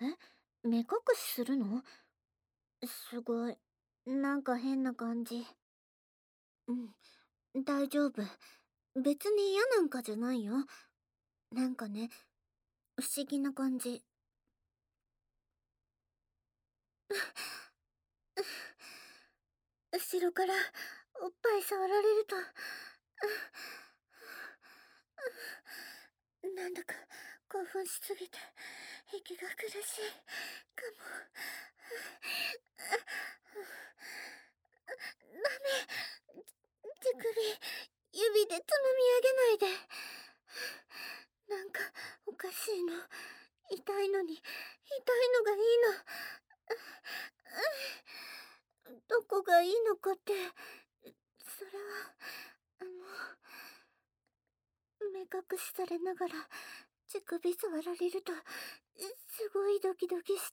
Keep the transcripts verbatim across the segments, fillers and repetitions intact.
え、目隠しするの？すごい。なんか変な感じ。うん、大丈夫。別に嫌なんかじゃないよ。なんかね、不思議な感じ。後ろからおっぱい触られると、なんだか興奮しすぎて息が苦しいかも。ダメ、手首指でつまみ上げないで。なんかおかしいの。痛いのに痛いのがいいの。どこがいいのかって、それはあの目隠しされながら乳首触られるとすごいドキドキして、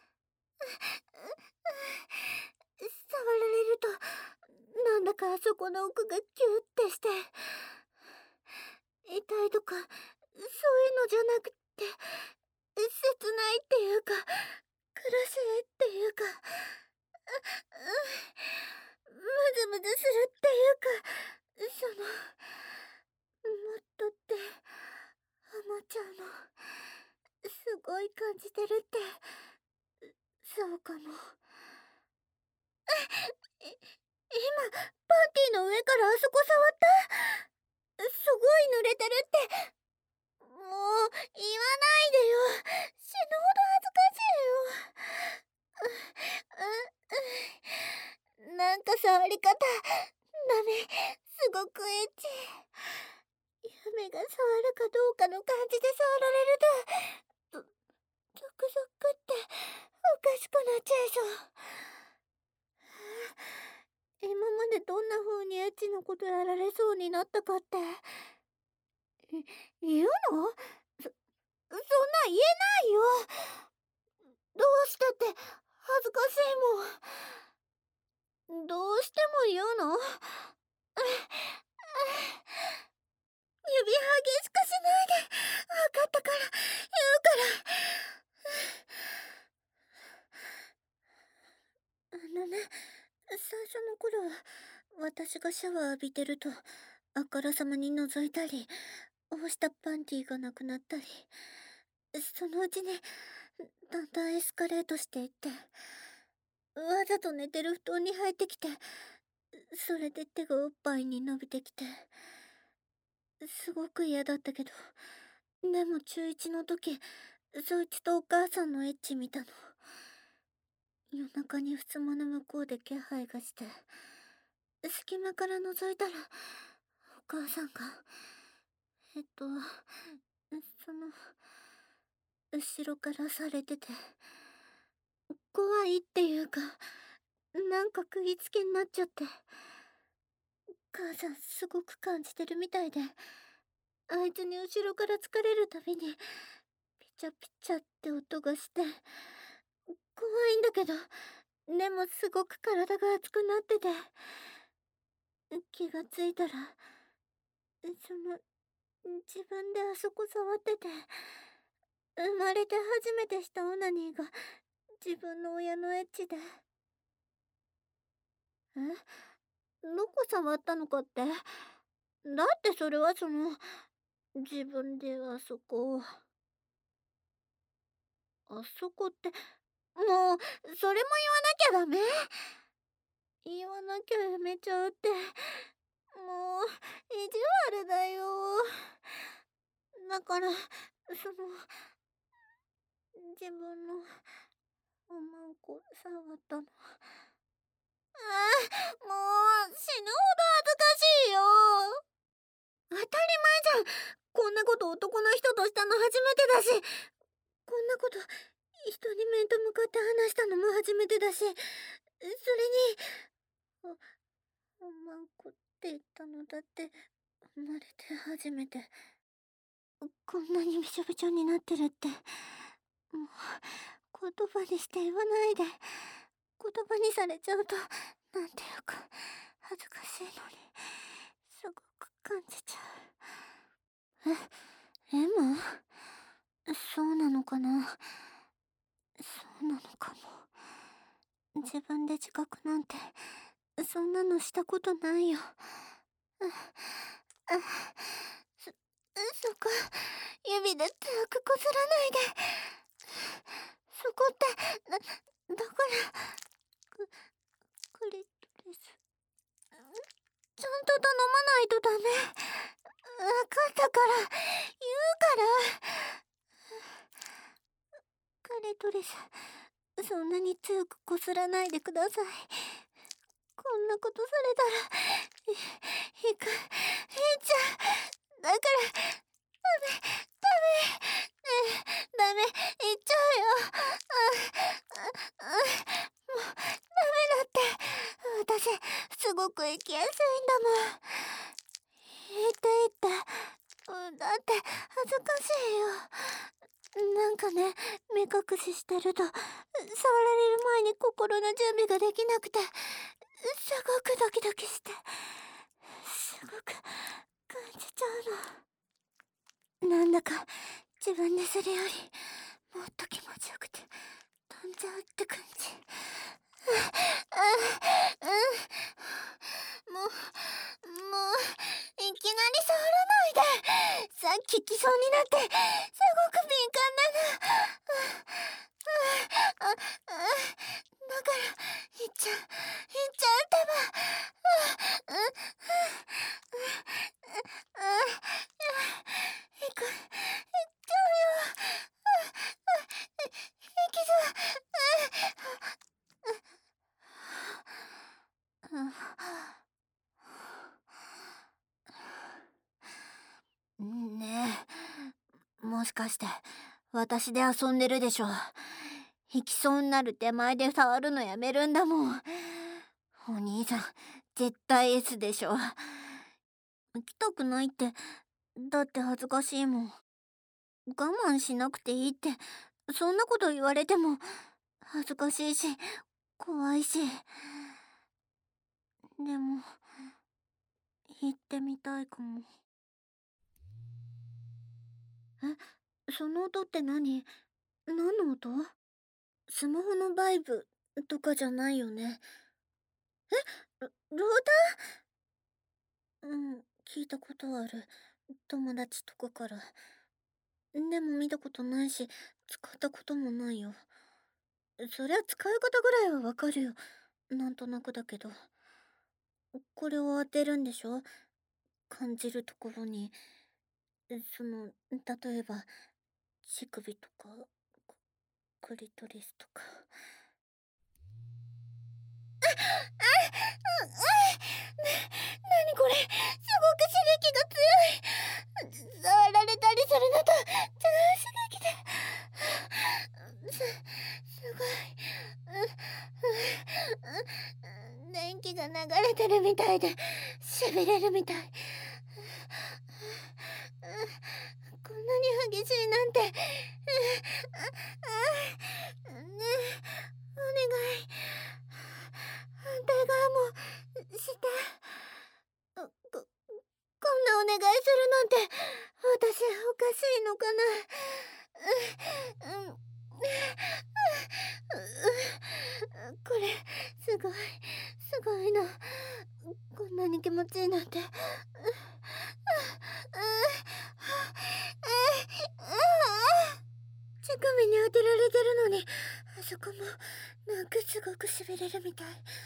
触られるとなんだかあそこの奥がキュッてして、痛いとかそういうのじゃなくて、切ないっていうか苦しいっていうか、ムズムズするっていうか、そのもっとってハマちゃんのすごい感じてるって、そうかも。い今パンティの上からあそこ触った？すごい濡れてるって。もう言わないでよ。死ぬほど恥ずかしいよ。う、う、なんか触り方ダメ。すごくエッチ。夢が触るかどうかの感じで触られると、ゾゾクゾクっておかしくなっちゃいそう。今までどんな風にエッチなことやられそうになったかって、い言うの？そ、そんな言えないよ。どうしてって恥ずかしいもん。どうしても言うの？指激しくしないで。わかったから言うから。あのね、最初の頃は私がシャワー浴びてるとあからさまに覗いたり、干したパンティーがなくなったり、そのうちにだんだんエスカレートしていって、わざと寝てる布団に入ってきて、それで手がおっぱいに伸びてきて、すごく嫌だったけど、でも中いちの時そいつとお母さんのエッチ見たの。夜中に襖の向こうで気配がして、隙間から覗いたらお母さんが、えっとその後ろからされてて、怖いっていうか、なんか食いつきになっちゃって。母さんすごく感じてるみたいで、あいつに後ろから疲れるたびにピチャピチャって音がして、怖いんだけど、でもすごく体が熱くなってて、気がついたらその自分であそこ触ってて、生まれて初めてしたオナニーが自分の親のエッチで。え、どこ触ったのかって？だってそれはその自分であそこあそこって、もうそれも言わなきゃダメ？言わなきゃやめちゃうって、もう意地悪だよ。だからその自分のおまんこ触ったの。ああ、もう死ぬほど恥ずかしいよ。当たり前じゃん。こんなこと男の人としたの初めてだし、こんなこと人に面と向かって話したのも初めてだし、それにお、おまんこって言ったのだって生まれて初めて。こんなにびしょびしょになってるって、もう言葉にして言わないで。言葉にされちゃうとなんていうか恥ずかしいのにすごく感じちゃう。え、エマ？そうなのかな。 そうなのかも。自分で自覚なんてそんなのしたことないよ。ああそそこ、指で強くこすらないで。そこってだだからククリトリス、ちゃんと頼まないとダメ。わかったから言うから。クリトリス、そんなに強くこすらないでください。こんなことされたらいいくいいちゃんだからダメダメ、ねえダメ言っちゃうよ。あああもうダメだって。私すごく生きやすいんだもん。言って言って、だって恥ずかしいよ。なんかね、目隠ししてると触られる前に心の準備ができなくて、すごくドキドキして、すごく感じちゃうの。なんだか自分でするよりもっと気持ちよくて飛んじゃうって感じ。ああ、うん、もうもういきなり触らないで。さっき来そうになってすごく敏感なの。あああだからいっちゃういっちゃうってば。ああああいくいっちゃうよ。いきそう。ねえ、もしかして私で遊んでるでしょ。行きそうになる手前で触るのやめるんだもん。お兄さん絶対 エス でしょ。行きたくないって、だって恥ずかしいもん。我慢しなくていいってそんなこと言われても恥ずかしいし怖いし。でも行ってみたいかも。え、その音って何？何の音？スマホのバイブとかじゃないよね。え、ロローター？うん、聞いたことある。友達とかから。でも見たことないし使ったこともないよ。そりゃ使い方ぐらいはわかるよ。なんとなくだけど。これを当てるんでしょ？感じるところに。その、例えば乳首とかクリトリスとか。あ、あ、う、う、な、なにこれ、すごく刺激が強い。触られたりするのと違う刺激で、す、すごい、う、う、電気が流れてるみたいでしびれるみたい。こんなに激しいなんて。あ、あ、ねえ、お願い。反対側もして。こ、こんなお願いするなんて私おかしいのかな。う、うん、これすごいすごいの。こんなに気持ちいいなんて。乳首に当てられてるのにあそこもなんかすごくしびれるみたい。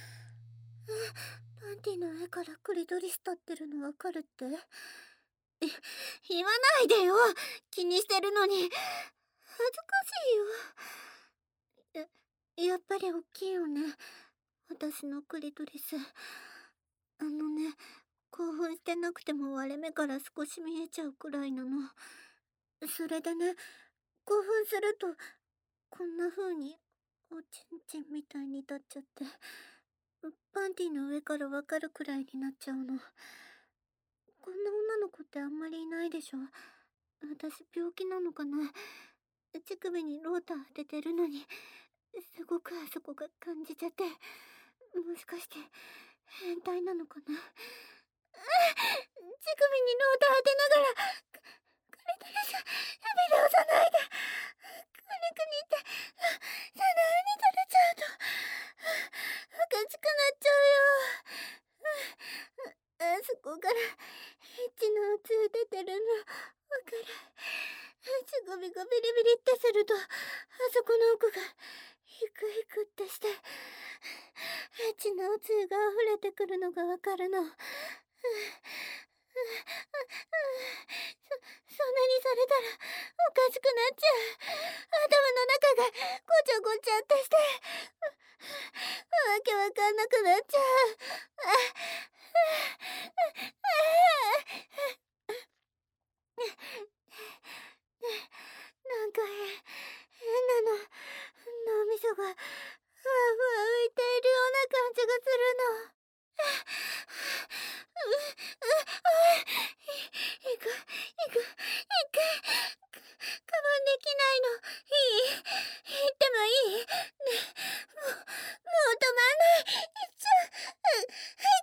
パンティの上からクリトリス立ってるのわかるって？え、言わないでよ。気にしてるのに恥ずかしいよ。や、やっぱり大きいよね、私のクリトリス。あのね、興奮してなくても割れ目から少し見えちゃうくらいなの。それでね、興奮するとこんな風におちんちんみたいに立っちゃって、パンティの上からわかるくらいになっちゃうの。こんな女の子ってあんまりいないでしょ。私病気なのかな。乳首にローター当ててるのにすごくあそこが感じちゃって、もしかして変態なのかな。あ、乳首にローター当てながらクリトリス指で押さないで。くにくにってこからエッチのおつゆ出てるのわかる。足首がビリビリってすると、あそこの奥がヒクヒクってして、エッチなおつゆが溢れてくるのがわかるの。そ、そんなにされたらおかしくなっちゃう。頭の中がごちゃごちゃってして、わけわかんなくなっちゃう。なんか変なの、脳みそがふわふわ浮いているような感じがするの。う、う、う、いく、いく、いく、我慢できないの。いい、言ってもいい？ね、もう、もう止まんない。いっちゃう、いく、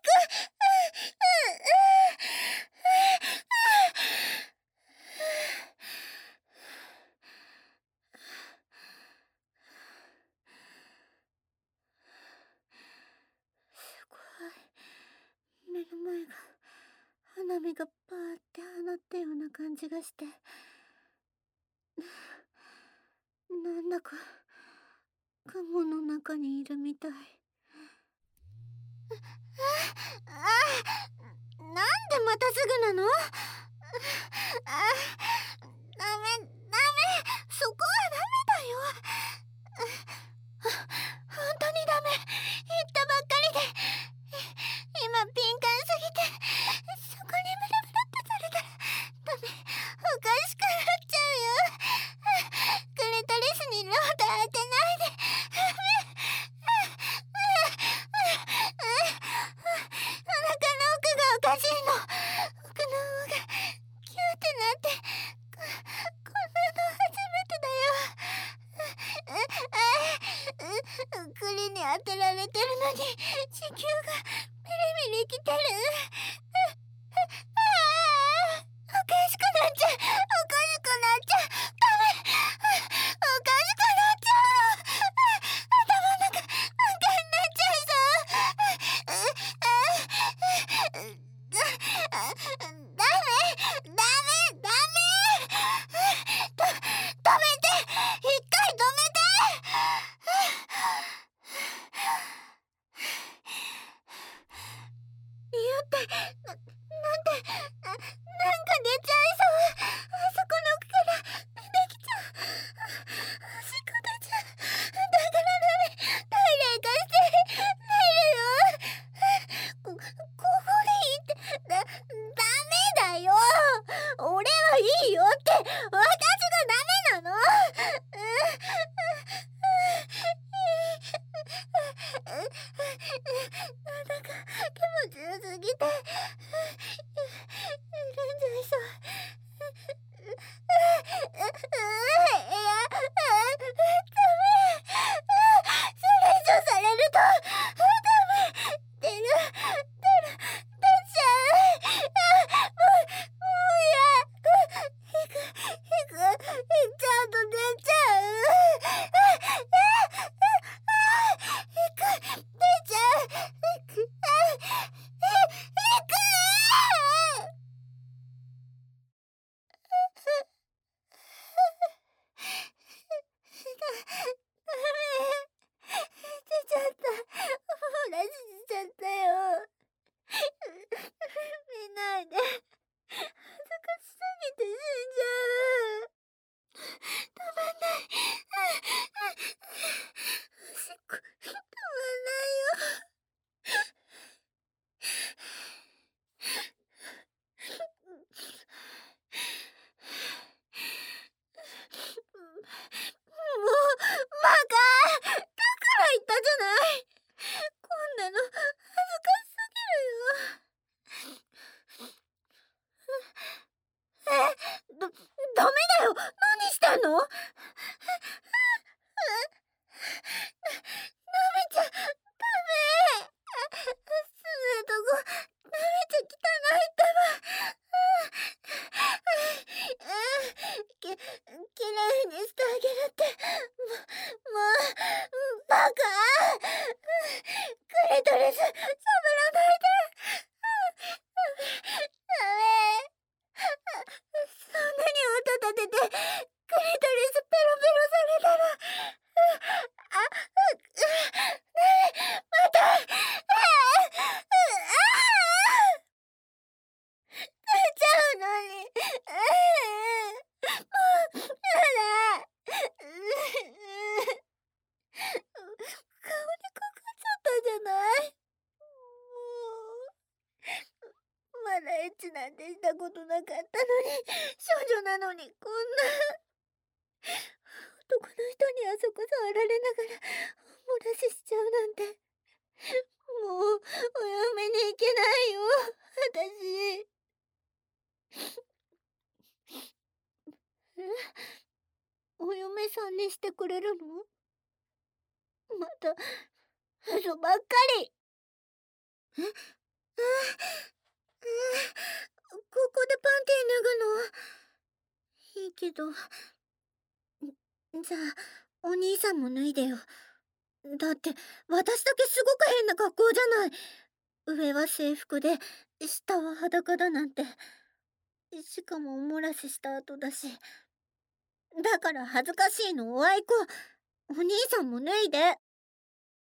すごい。目の前が花火がパーって放ったような感じがして、なんだか雲の中にいるみたい。ああ、なんでまたすぐなの？あ、ダメ、ダメ、そこはダメだよ。本当にダメ。言ったばっかりで。今敏感すぎて、そこにムラムラってされたらダメ、おかしくなっちゃうよ。クリトリスにロード当てないで。ダメ。お腹の奥がおかしいの。奥の方がキューってなって、こ、こんなの初めてだよ。クリに当てられてるのに子宮がビリビリきてる。ああ、おかしくなっちゃう。おかしくなっちゃう。ダメ。おかしくなっちゃう。頭の中、真っ赤になっちゃいそう。だ、ダメ、ダメ、ダメ。と、止めて。一回止めて。匂って、な、なんて、な、なんか出ちゃいそう。あそこの奥から出てきちゃう。おしっこ出ちゃう。だからダメ。トイレ行かして。出るよ。こ、ここでいいって、だ、ダメだよ。俺はいいよって。私がダメなの。なんだか気持ちよすぎて、選んじゃいそう。いや、ダメ。それ以上されると、ダメ。出る、出る、出ちゃう。あ、もう、もうや。いく、いく、ちゃんと出ちゃう。いく、出ちゃう。いく、あ、い、いく。ダメ。出ちゃった。おらしちゃったよ。見ないで。恥ずかしすぎて死んじゃう。たまんない。おしっこ、たまんないよ。もう、バカ！ 話なんてしたことなかったのに、少女なのにこんな男の人にあそこ触られながらお漏らししちゃうなんて。もうお嫁に行けないよ、私。え、お嫁さんにしてくれるの？また嘘ばっかり。え、ああ、ああ、ここでパンティ脱ぐの？いいけど、じゃあお兄さんも脱いでよ。だって私だけすごく変な格好じゃない。上は制服で下は裸だなんて。しかもお漏らしした後だし。だから恥ずかしいのおあいこ。お兄さんも脱いで。